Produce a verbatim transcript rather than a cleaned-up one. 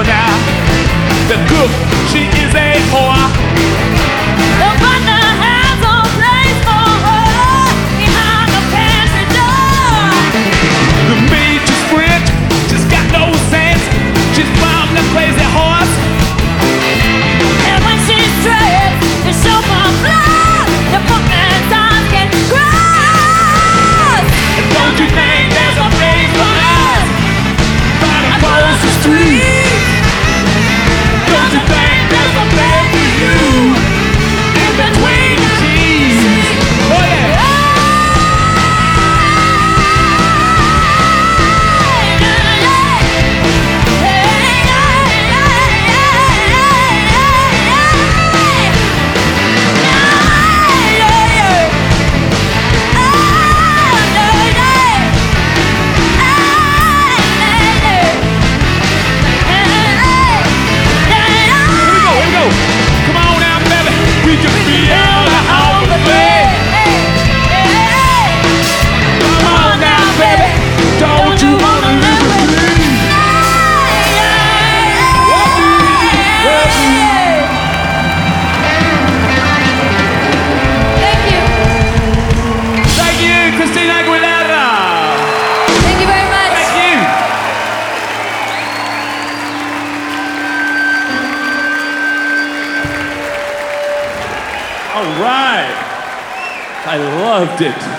now. The cook, she is a whore. The butler has a place for her behind the pantry door. The maid just sprint, just got no sense. She's found a crazy horse. And when she's stressed, the chauffeur blood, the bookman's eyes get cross. And don't you think there's a place for us right across the street? Don't you think there's a place for you in between the cheese? Oh yeah. Come on now, baby, we can feel the whole thing. Come on now, baby, don't you wanna live with me? Thank you. Thank you, Christina Aguilera. Thank you very much. Thank you. All right. I loved it.